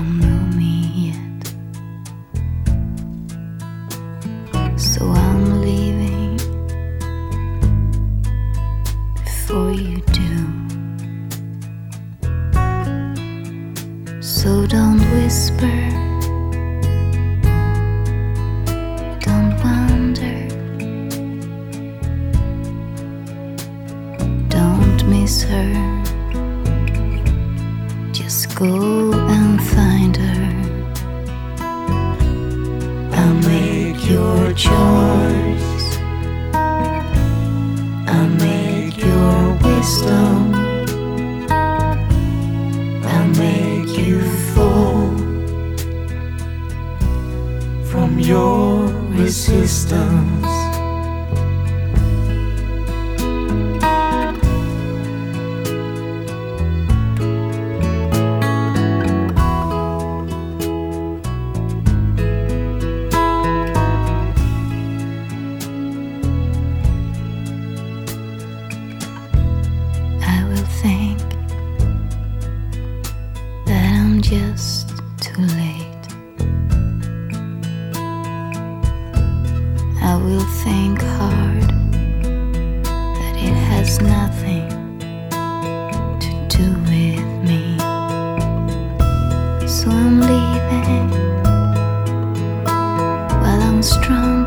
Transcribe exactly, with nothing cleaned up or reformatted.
don't know me yet, so I'm leaving before you do. So don't whisper, don't wonder, don't miss her. Just go and find her. I'll make your choice, I'll make your wisdom, I'll make you fall from your resistance. Think that I'm just too late. I will think hard that it has nothing to do with me. So I'm leaving while I'm strong.